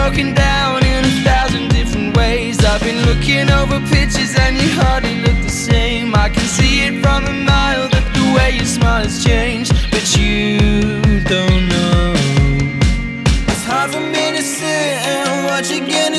broken down in 1,000 different ways. I've been looking over pictures and you hardly look the same. I can see it from a mile that the way you smile has changed, but you don't know. It's hard for me to sit and watch you get